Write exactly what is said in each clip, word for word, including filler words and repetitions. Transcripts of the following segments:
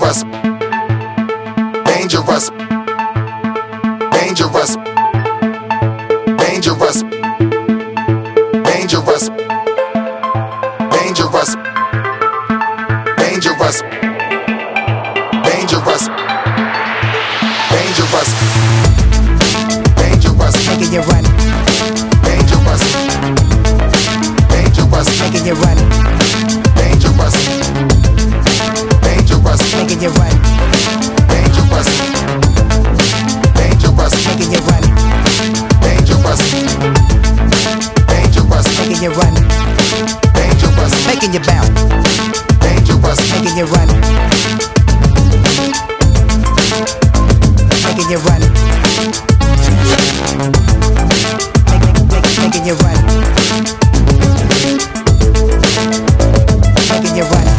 dangerous, dangerous, dangerous, dangerous, dangerous, dangerous, dangerous, dangerous, dangerous, dangerous, making you run, dangerous, dangerous, making you run, dangerous, dangerous, making you run, dangerous, dangerous, making you run, dangerous, dangerous, making you run, dangerous, making you bounce, dangerous, making you run, making you run, making, making, making you run, making you run,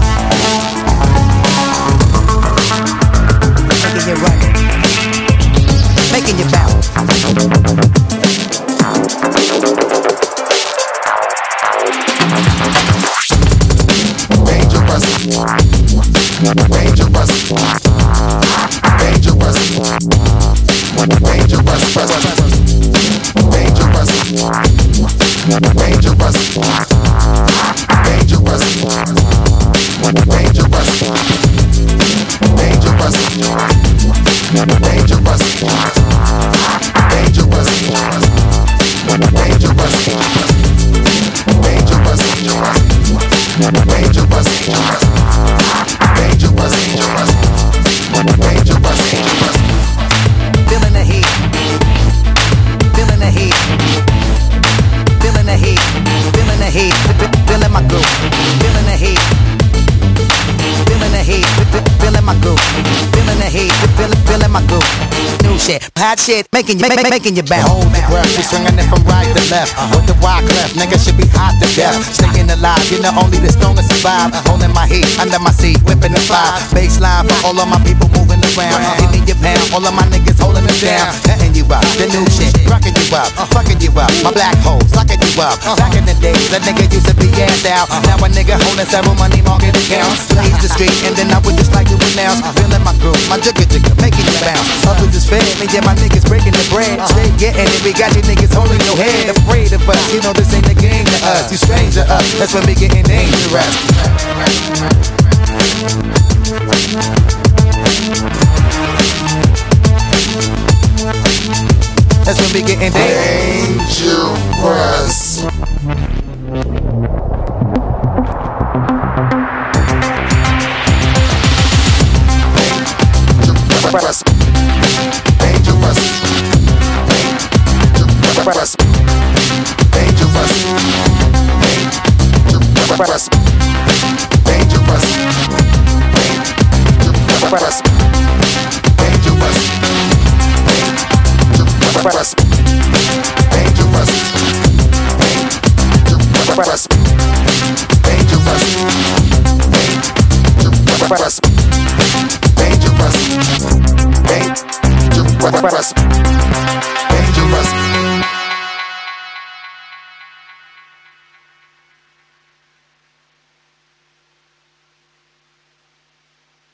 making you run, making you bounce. dangerous, dangerous, dangerous, dangerous, dangerous, dangerous, dangerous, dangerous, dangerous, dangerous, dangerous, dangerous, dangerous, dangerous, dangerous, dangerous, Feeling the heat, feeling the heat, feeling the heat, feeling the heat, feeling my groove, feeling the heat, feeling the heat, feeling my groove, feeling the heat, feeling, feeling my groove. New shit, hot shit, making you, make, making you bounce. Hold the breath, we swinging it from right to left. With the wide clef, niggas should be hot to death. Staying alive, you know only the strongest survive. Holding my heat under my seat, whipping the fire. Baseline for all of my people moving around. Give me your pound, all of my niggas holding it down. Cutting you up, the new shit, rocking you up, fucking you up. My black hole, sucking you up. Back in the days, a nigga used to be ass out. Now a nigga holding several money market accounts. Blaze the street, and then I would just like to announce. Feeling my groove, my jigger jigger, making you bounce. Others is fed, me and my niggas breaking the bread. Straight getting it, we got you niggas holding your head. Afraid of us, you know this ain't a game to us. You strange to us, that's when we getting dangerous. That's when we getting dangerous. Dangerous, dangerous, dangerous, dangerous, dangerous, dangerous, dangerous, dangerous, dangerous, dangerous, dangerous, dangerous, dangerous, dangerous, dangerous,